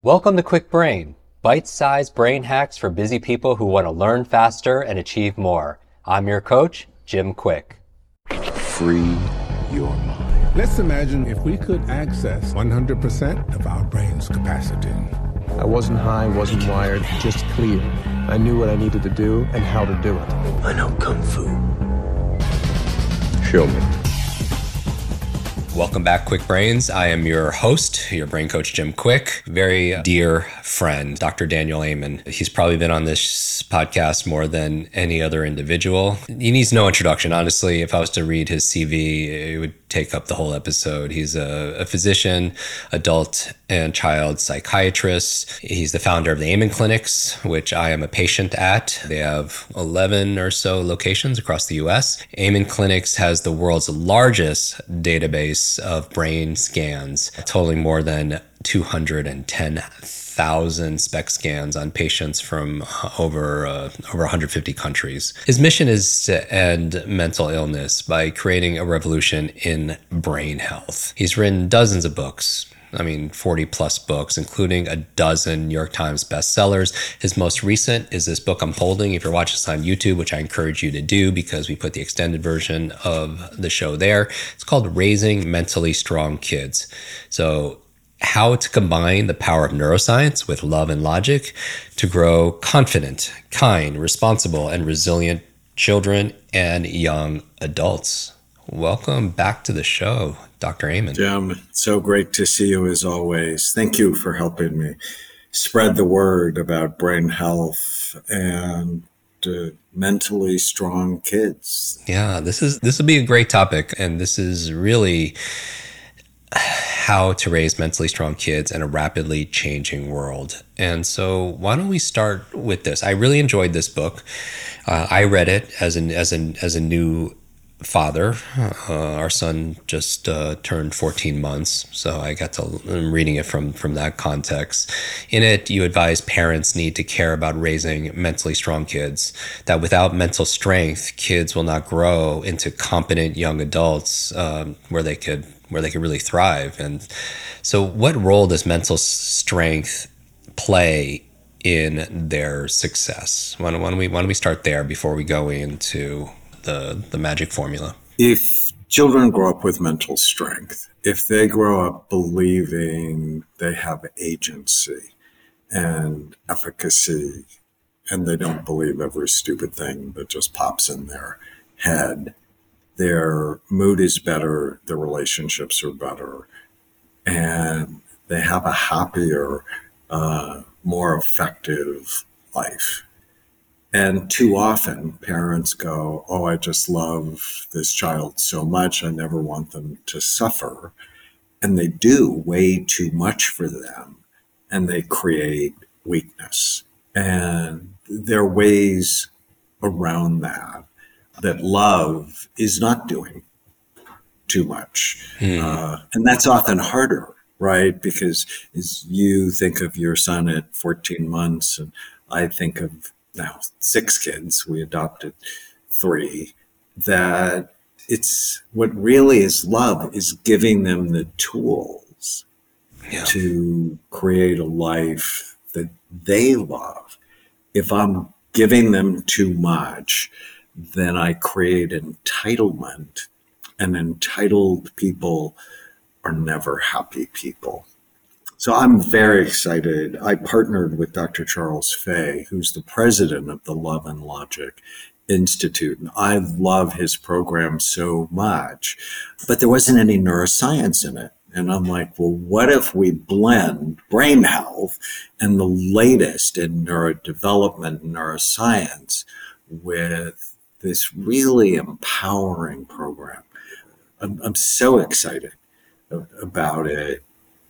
Welcome to Quick Brain, bite-sized brain hacks for busy people who want to learn faster and achieve more. I'm your coach, Jim Quick. Free your mind. Let's imagine if we could access 100% of our brain's capacity. I wasn't high, wasn't wired, just clear. I knew what I needed to do and how to do it. I know Kung Fu. Show me. Welcome back, Quick Brains. I am your host, your brain coach, Jim Quick. Very dear friend, Dr. Daniel Amen. He's probably been on this podcast more than any other individual. He needs no introduction. Honestly, if I was to read his CV, it would take up the whole episode. He's a physician, adult and child psychiatrist. He's the founder of the Amen Clinics, which I am a patient at. They have 11 or so locations across the US. Amen Clinics has the world's largest database of brain scans, totaling more than 210,000 SPECT scans on patients from over 150 countries. His mission is to end mental illness by creating a revolution in brain health. He's written dozens of books. 40 plus books, including a dozen New York Times bestsellers. His most recent is this book I'm holding. If you're watching this on YouTube, which I encourage you to do because we put the extended version of the show there, it's called Raising Mentally Strong Kids. So how to combine the power of neuroscience with love and logic to grow confident, kind, responsible, and resilient children and young adults. Welcome back to the show, Dr. Amen. Jim, so great to see you as always. Thank you for helping me spread the word about brain health and mentally strong kids. Yeah, this will be a great topic, and this is really how to raise mentally strong kids in a rapidly changing world. And so why don't we start with this? I really enjoyed this book. I read it as a new father. Our son just turned 14 months, so I'm reading it from that context. In it, you advise parents need to care about raising mentally strong kids, that without mental strength, kids will not grow into competent young adults where they could really thrive. And so what role does mental strength play in their success? Why don't we start there before we go into the magic formula? If children grow up with mental strength, if they grow up believing they have agency and efficacy, and they don't believe every stupid thing that just pops in their head, their mood is better, their relationships are better, and they have a happier, more effective life. And too often parents go, oh, I just love this child so much, I never want them to suffer. And they do way too much for them, and they create weakness. And there are ways around that love is not doing too much. And that's often harder, right? Because as you think of your son at 14 months, and I think of now 6 kids, we adopted 3, that it's what really is love is giving them the tools to create a life that they love. If I'm giving them too much, then I create entitlement, and entitled people are never happy people. So I'm very excited. I partnered with Dr. Charles Fay, who's the president of the Love and Logic Institute. And I love his program so much, but there wasn't any neuroscience in it. And I'm like, well, what if we blend brain health and the latest in neurodevelopment and neuroscience with this really empowering program? I'm so excited about it.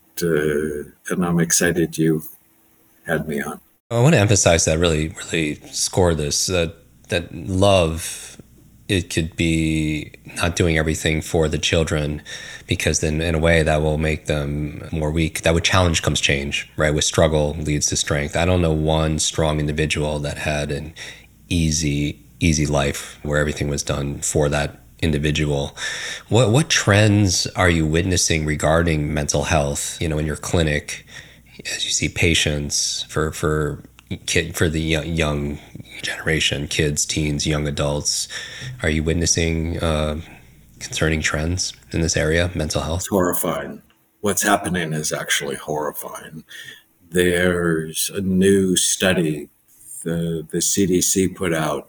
And I'm excited you had me on. I want to emphasize that, really score this, that love, it could be not doing everything for the children, because then in a way that will make them more weak. That with challenge comes change, right? With struggle leads to strength. I don't know one strong individual that had an easy life where everything was done for that individual. What trends are you witnessing regarding mental health, in your clinic as you see patients for the young generation, kids, teens, young adults, are you witnessing concerning trends in this area, mental health? It's horrifying. What's happening is actually horrifying. There's a new study the CDC put out.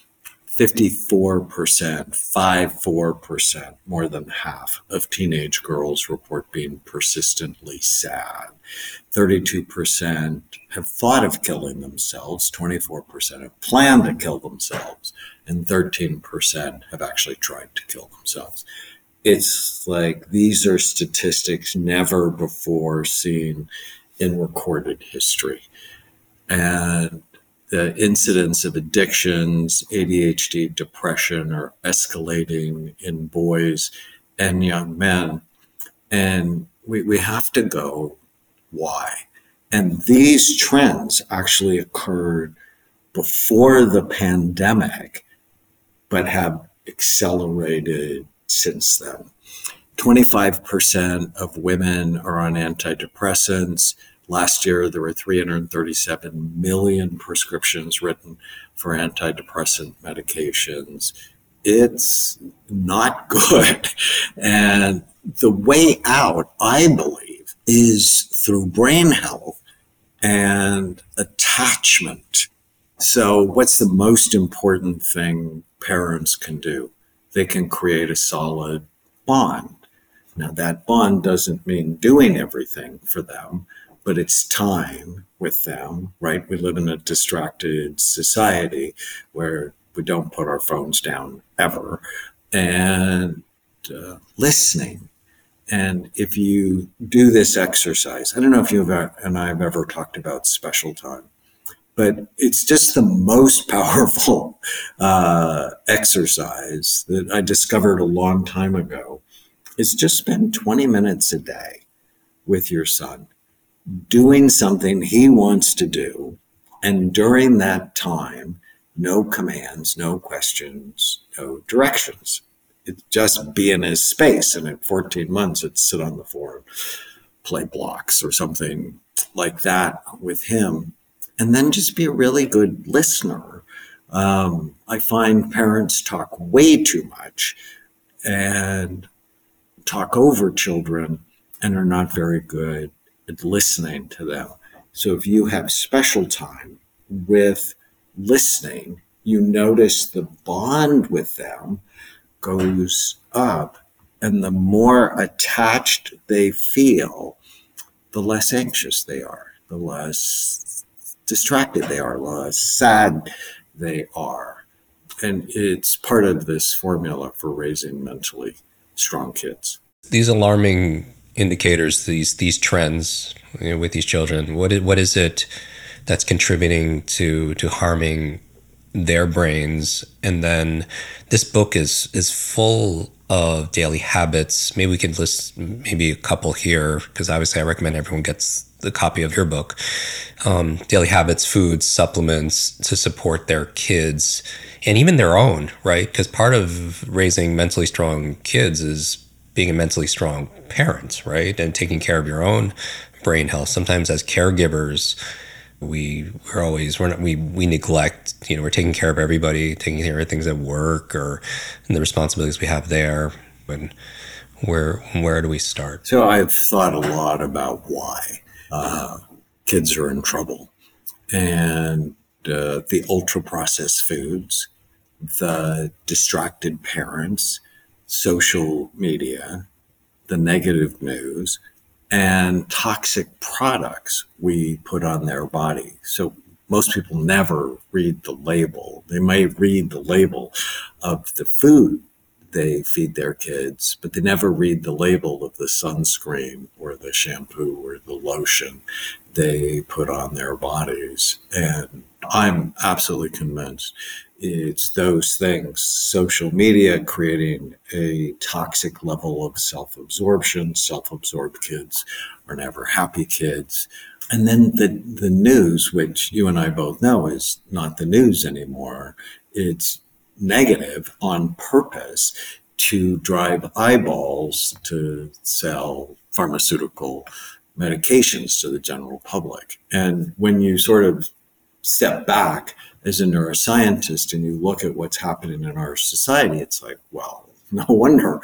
54%, more than half of teenage girls report being persistently sad. 32% have thought of killing themselves, 24% have planned to kill themselves, and 13% have actually tried to kill themselves. It's like these are statistics never before seen in recorded history. And the incidence of addictions, ADHD, depression are escalating in boys and young men. And we have to go, why? And these trends actually occurred before the pandemic, but have accelerated since then. 25% of women are on antidepressants. Last year, there were 337 million prescriptions written for antidepressant medications. It's not good. And the way out, I believe, is through brain health and attachment. So what's the most important thing parents can do? They can create a solid bond. Now, that bond doesn't mean doing everything for them, but it's time with them, right? We live in a distracted society where we don't put our phones down ever, and listening. And if you do this exercise, I don't know if you and I have ever talked about special time, but it's just the most powerful exercise that I discovered a long time ago, is just spend 20 minutes a day with your son, doing something he wants to do. And during that time, no commands, no questions, no directions. It's just be in his space. And at 14 months, it's sit on the floor and play blocks or something like that with him. And then just be a really good listener. I find parents talk way too much and talk over children and are not very good at listening to them. So if you have special time with listening, you notice the bond with them goes up, and the more attached they feel, the less anxious they are, the less distracted they are, the less sad they are. And it's part of this formula for raising mentally strong kids. These alarming indicators, these trends, with these children, what is it that's contributing to harming their brains? And then this book is full of daily habits. Maybe we can list maybe a couple here, because obviously I recommend everyone gets the copy of your book. Daily habits, foods, supplements to support their kids and even their own, right? Because part of raising mentally strong kids is being a mentally strong parent, right? And taking care of your own brain health. Sometimes as caregivers, we neglect, we're taking care of everybody, taking care of things at work or and the responsibilities we have there. And where do we start? So I've thought a lot about why kids are in trouble, and the ultra processed foods, the distracted parents, social media, the negative news, and toxic products we put on their body. So most people never read the label. They may read the label of the food they feed their kids, but they never read the label of the sunscreen or the shampoo or the lotion they put on their bodies. And I'm absolutely convinced it's those things, social media creating a toxic level of self-absorption. Self-absorbed kids are never happy kids. And then the news, which you and I both know is not the news anymore. It's negative on purpose to drive eyeballs to sell pharmaceutical medications to the general public. And when you sort of step back as a neuroscientist and you look at what's happening in our society, it's like, well, no wonder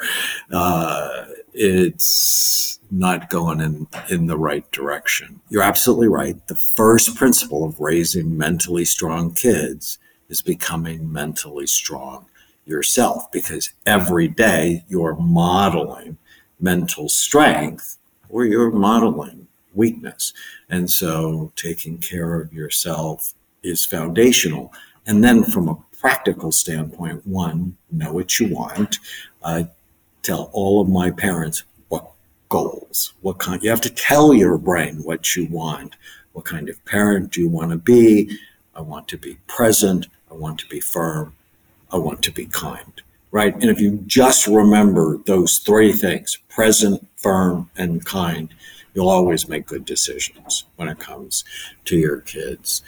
it's not going in the right direction. You're absolutely right. The first principle of raising mentally strong kids is becoming mentally strong yourself, because every day you're modeling mental strength or you're modeling weakness. And so taking care of yourself is foundational. And then from a practical standpoint, one, know what you want. I tell all of my parents what goals, what kind, you have to tell your brain what you want. What kind of parent do you want to be? I want to be present. I want to be firm. I want to be kind, right? And if you just remember those three things, present, firm, and kind, you'll always make good decisions when it comes to your kids.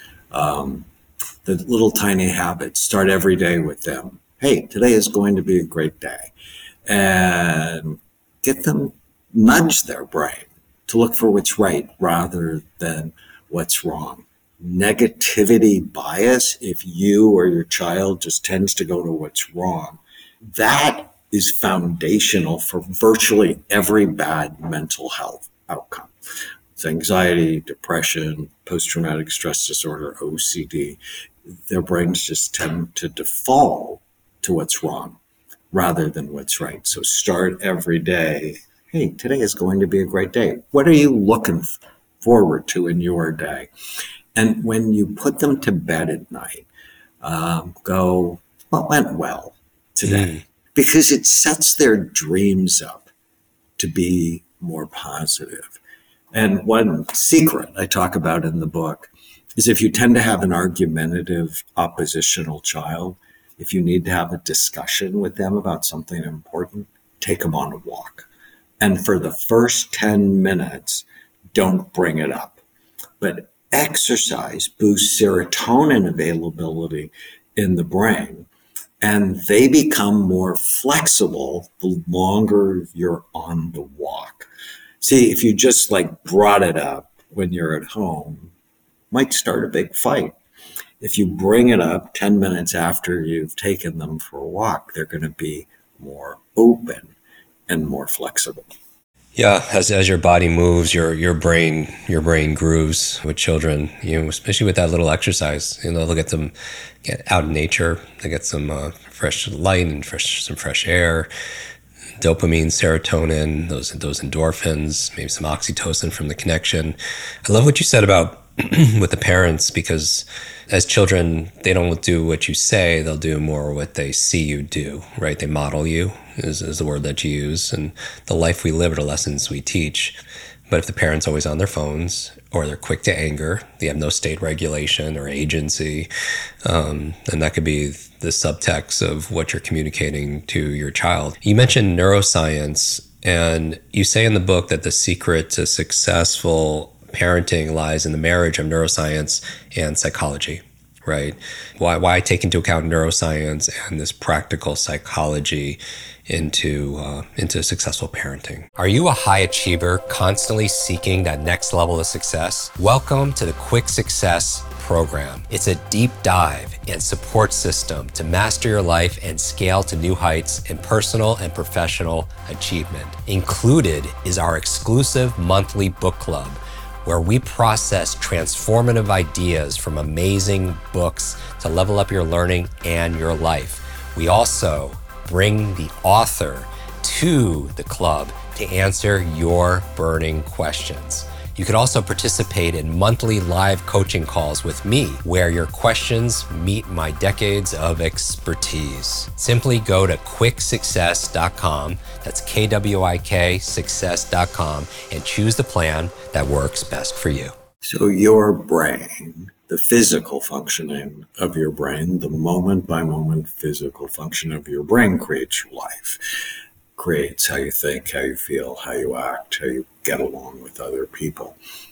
The little tiny habits, start every day with them. Hey, today is going to be a great day. And get them, nudge their brain to look for what's right rather than what's wrong. Negativity bias, if you or your child just tends to go to what's wrong, that is foundational for virtually every bad mental health outcome. It's anxiety, depression, post-traumatic stress disorder, OCD. Their brains just tend to default to what's wrong rather than what's right. So start every day. Hey, today is going to be a great day. What are you looking forward to in your day? And when you put them to bed at night, go, what went well today? Because it sets their dreams up to be more positive. And one secret I talk about in the book is if you tend to have an argumentative, oppositional child, if you need to have a discussion with them about something important, take them on a walk. And for the first 10 minutes, don't bring it up. But exercise boosts serotonin availability in the brain, and they become more flexible the longer you're on the walk. See, if you just brought it up when you're at home, might start a big fight. If you bring it up 10 minutes after you've taken them for a walk, they're going to be more open and more flexible. Yeah, as your body moves, your brain grooves with children. Especially with that little exercise. They'll get them get out in nature. They get some fresh light and some fresh air, dopamine, serotonin, those endorphins, maybe some oxytocin from the connection. I love what you said about with the parents, because as children, they don't do what you say, they'll do more what they see you do, right? They model you is the word that you use, and the life we live are the lessons we teach. But if the parent's always on their phones, or they're quick to anger, they have no state regulation or agency, then that could be the subtext of what you're communicating to your child. You mentioned neuroscience, and you say in the book that the secret to successful parenting lies in the marriage of neuroscience and psychology, right? Why take into account neuroscience and this practical psychology into successful parenting? Are you a high achiever constantly seeking that next level of success? Welcome to the Quick Success program. It's a deep dive and support system to master your life and scale to new heights in personal and professional achievement. Included is our exclusive monthly book club, where we process transformative ideas from amazing books to level up your learning and your life. We also bring the author to the club to answer your burning questions. You can also participate in monthly live coaching calls with me, where your questions meet my decades of expertise. Simply go to quicksuccess.com, that's KWIK success.com, and choose the plan that works best for you. So your brain, the physical functioning of your brain, the moment by moment physical function of your brain creates your life. Creates how you think, how you feel, how you act, how you get along with other people.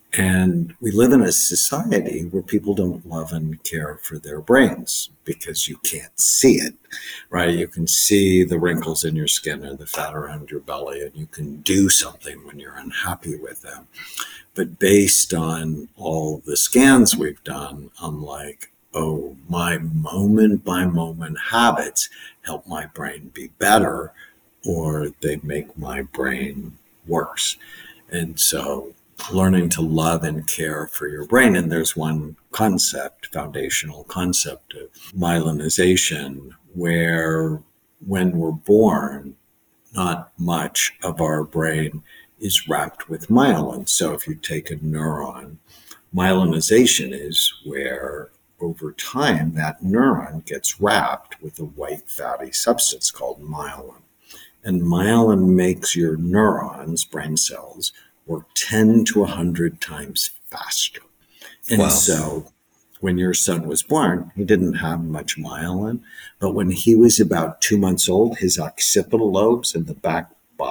And we live in a society where people don't love and care for their brains because you can't see it, right? You can see the wrinkles in your skin or the fat around your belly, and you can do something when you're unhappy with them. But based on all the scans we've done, I'm like, oh, my moment by moment habits help my brain be better, or they make my brain worse. And so learning to love and care for your brain. And there's one concept, foundational concept of myelinization, where when we're born, not much of our brain is wrapped with myelin. So if you take a neuron, myelinization is where over time that neuron gets wrapped with a white fatty substance called myelin. And myelin makes your neurons, brain cells, work 10 to 100 times faster. And Wow. so when your son was born, he didn't have much myelin, but when he was about 2 months old, his occipital lobes and the back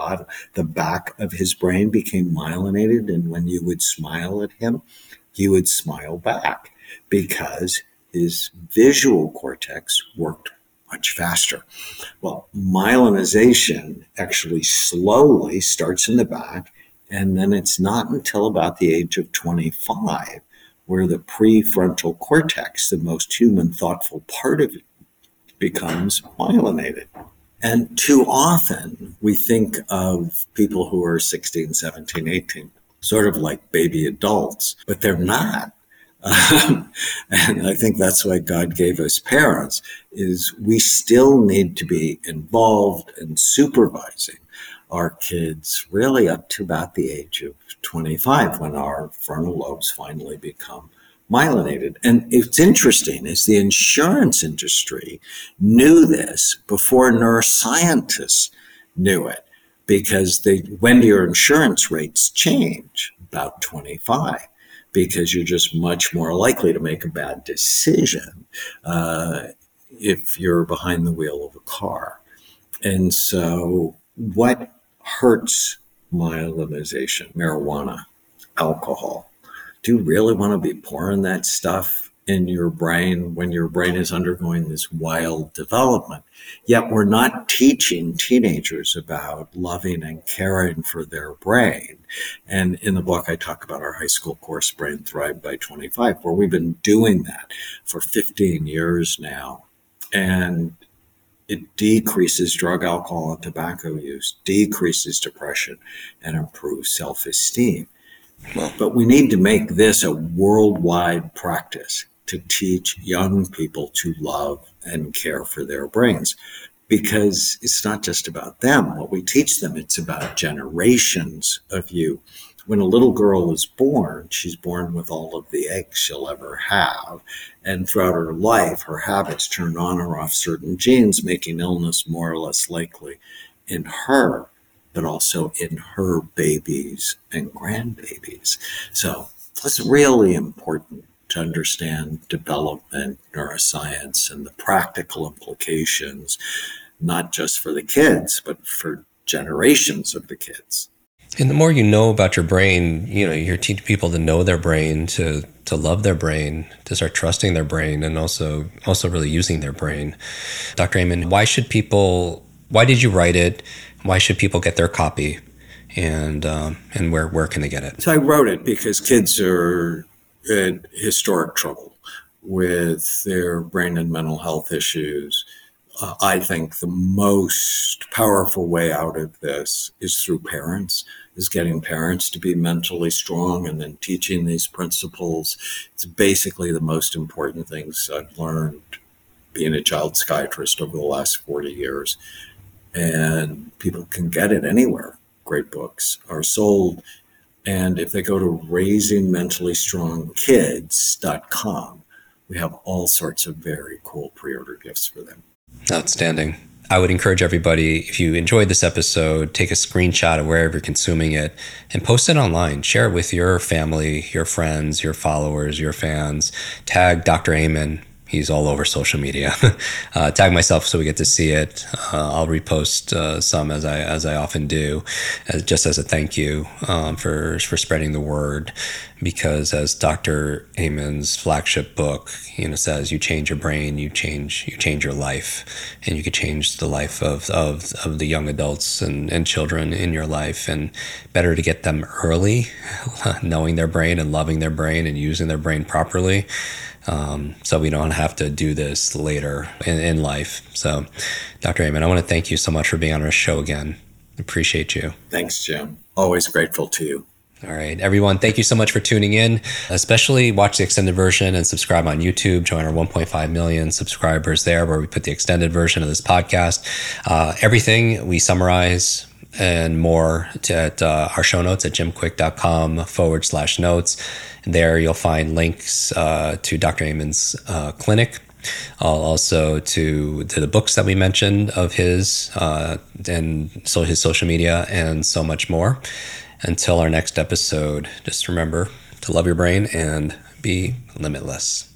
of his brain became myelinated. And when you would smile at him, he would smile back because his visual cortex worked much faster. Well, myelinization actually slowly starts in the back, and then it's not until about the age of 25 where the prefrontal cortex, the most human, thoughtful part of it, becomes myelinated. And too often we think of people who are 16, 17, 18, sort of like baby adults, but they're not. And I think that's why God gave us parents, is we still need to be involved in supervising our kids really up to about the age of 25 when our frontal lobes finally become myelinated. And it's interesting is the insurance industry knew this before neuroscientists knew it, because when do your insurance rates change? About 25. Because you're just much more likely to make a bad decision if you're behind the wheel of a car. And so what hurts myelinization? Marijuana, alcohol. Do you really want to be pouring that stuff in your brain when your brain is undergoing this wild development? Yet we're not teaching teenagers about loving and caring for their brain. And in the book, I talk about our high school course, Brain Thrive by 25, where we've been doing that for 15 years now. And it decreases drug, alcohol, and tobacco use, decreases depression, and improves self-esteem. But we need to make this a worldwide practice to teach young people to love and care for their brains, because it's not just about them. What we teach them, it's about generations of you. When a little girl is born, she's born with all of the eggs she'll ever have. And throughout her life, her habits turn on or off certain genes, making illness more or less likely in her, but also in her babies and grandbabies. So it's really important to understand development, neuroscience, and the practical implications, not just for the kids, but for generations of the kids. And the more you know about your brain, you're teaching people to know their brain, to love their brain, to start trusting their brain, and also really using their brain. Dr. Amen, why did you write it? Why should people get their copy? And where can they get it? So I wrote it because kids are in historic trouble with their brain and mental health issues. I think the most powerful way out of this is through parents, is getting parents to be mentally strong and then teaching these principles. It's basically the most important things I've learned being a child psychiatrist over the last 40 years. And people can get it anywhere. Great books are sold. And if they go to raisingmentallystrongkids.com, we have all sorts of very cool pre-order gifts for them. Outstanding. I would encourage everybody, if you enjoyed this episode, take a screenshot of wherever you're consuming it and post it online. Share it with your family, your friends, your followers, your fans. Tag Dr. Amen He's all over social media. Tag myself so we get to see it. I'll repost some as I often do, just as a thank you for spreading the word. Because as Dr. Amen's flagship book, says, you change your brain, you change your life, and you could change the life of the young adults and children in your life. And better to get them early, knowing their brain and loving their brain and using their brain properly. So we don't have to do this later in life. So, Dr. Amen, I want to thank you so much for being on our show again. Appreciate you. Thanks, Jim. Always grateful to you. All right, everyone, thank you so much for tuning in. Especially watch the extended version and subscribe on YouTube. Join our 1.5 million subscribers there, where we put the extended version of this podcast. Everything we summarize and more at our show notes at jimquick.com/notes. There you'll find links to Dr. Amen's clinic, also to the books that we mentioned of his, and so his social media, and so much more. Until our next episode, just remember to love your brain and be limitless.